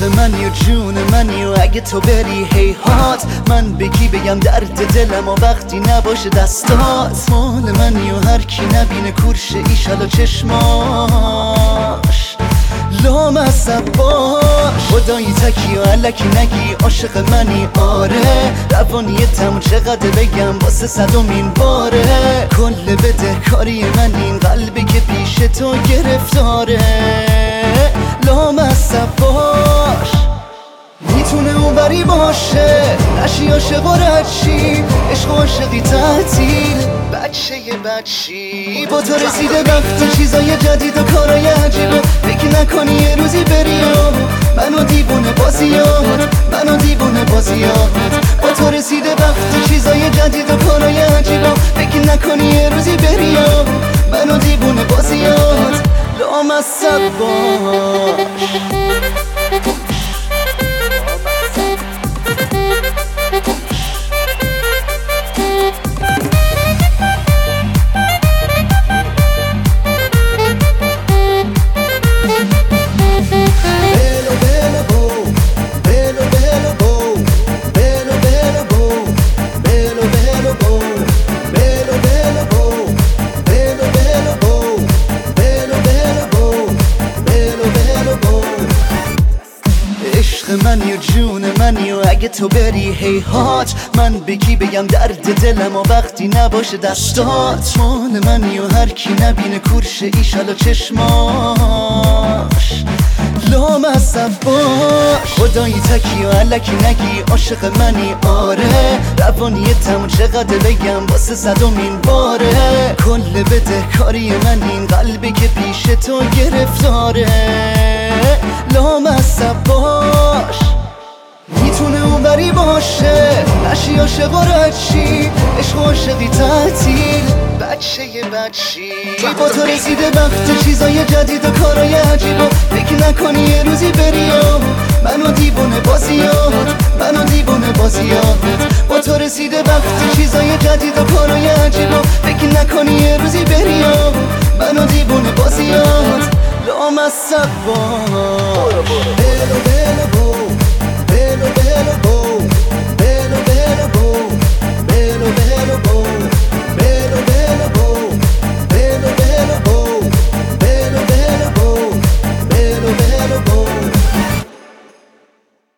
عشق منی و جون منی و اگه تو بری هیهات من بگی بگم درد دلم و وقتی نباشه دستات مال منی و هر کی نبینه کورش ایشالا چشماش لامصب باش خدایی تکی و علکی نگی عاشق منی آره روانیتم چقدر بگم واسه صدومین باره کل بده کاری من این قلبی که پیش تو گرفتاره لامصب باش میتونه اونوری باشه نشی عاشق و ردشی عشق و عاشقی تعطیل بچه بچی با تو رسیده وقت چیزای جدید و کارای عجیبه فکر نکنی یه روزی بری و منو دیوونه بازیات منو دیوونه بازیات با تو رسیده وقت چیزای جدید و کارای عجیبه فکر نکنی یه روزی بری و منو دیوونه بازیات لامصب باش منی و جون منی و اگه تو بری هیهات من بگی بگم درد دلم و وقتی نباشه دستات مال منی و هر کی نبینه کورش ایشالا چشماش لامصب باش خدایی تکی و علکی نگی عاشق منی آره روانیتم چقدر بگم واسه صدومین باره کل بده کاری من این قلبی که پیش تو گرفتاره لامصب باش میتونه اونوری باشه نشی عاشق و ردشی عشق و عاشقی تعطیل بچه بچی با تو رسیده وقت چیزای جدید و کارای عجیب و فکر نکنی یه روزی بری و منو دیوونه بازیات منو دیوونه بازیات با تو رسیده وقت چیزای جدید و کارای عجیب و فکر نکنی یه روزی بری و منو دیوونه بازیات لامصب باش